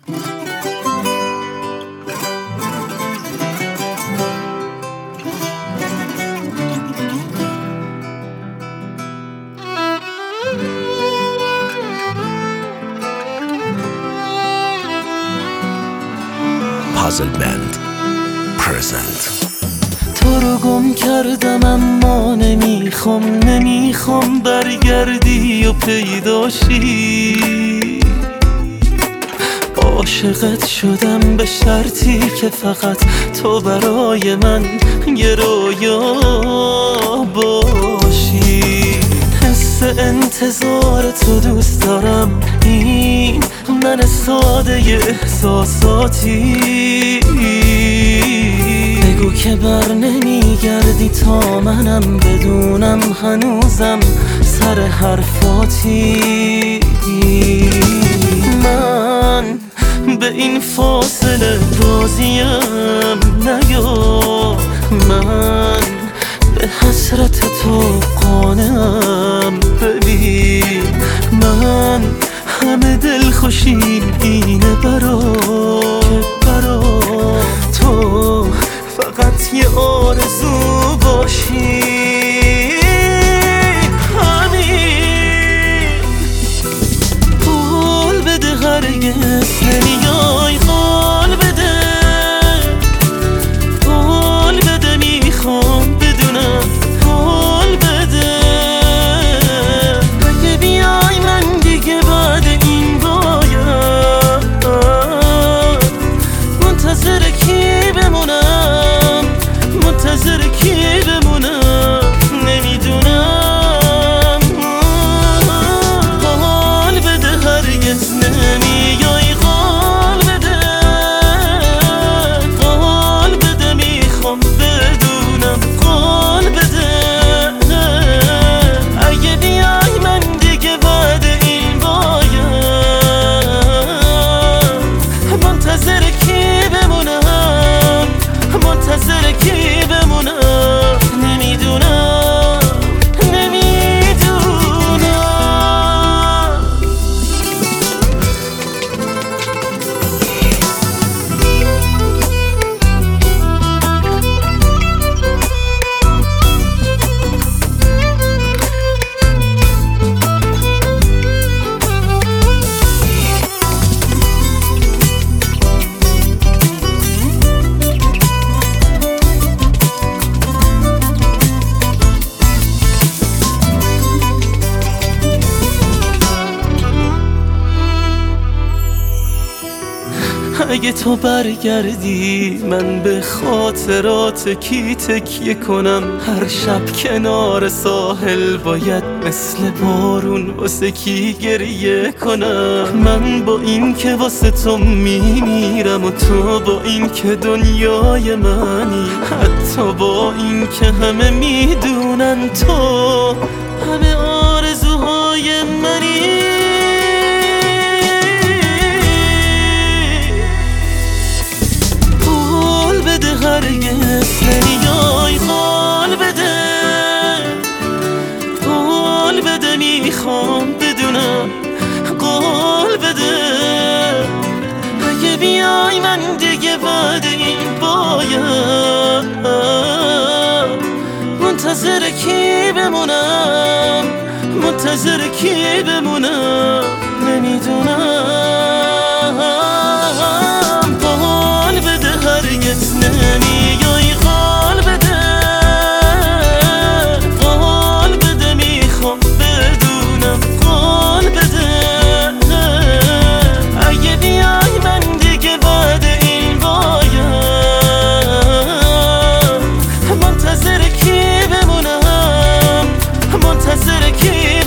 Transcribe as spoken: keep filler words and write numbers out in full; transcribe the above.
Puzzle Band Present. تو رو گم کردم اما نمیخوام نمیخوام برگردی و پیداشی. عاشقت شدم به شرطی که فقط تو برای من یه رویا باشی. حس انتظار تو دوست دارم، این من ساده احساساتی. بگو که بر نمیگردی تا منم بدونم هنوزم سر حرفاتی. من به این فاصله راضیم، نیا من به حسرت تو قانعم. ببین من همه دل خوشیم اینه برا که برا تو فقط یه آرزو باشی. همین قول بده هرگز نمیای، قول بده قول بده میخوام بدونم، قول بده اگه بیای من دیگه بعد این باید منتظر کی بمونم، منتظر کی بمونم نمیدونم. قول بده هرگز نمیای، قول بده قول بده میخوام بدونم، قول بده اگه بیای من دیگه بعد این باید منتظر کی بمونم، منتظر کی بمونم نمیدونم نمیدونم. اگه تو برگردی من به خاطرات کی تکیه کنم؟ هر شب کنار ساحل باید مثل بارون واسه کی گریه کنم؟ من با این که واسه تو میمیرم و تو با این که دنیای منی، حتی با این که همه میدونن تو همه آرزوهای منی. هرگز نمیای، قول بده قول بده میخوام بدونم، قول بده اگه بیای من دیگه بعد این باید منتظر کی بمونم، منتظر کی بمونم نمیدونم. قول بده هرگز نمیای، قول بده قول بده میخوام بدونم، قول بده اگه بیای من دیگه بعد این باید منتظر کی بمونم، منتظر کی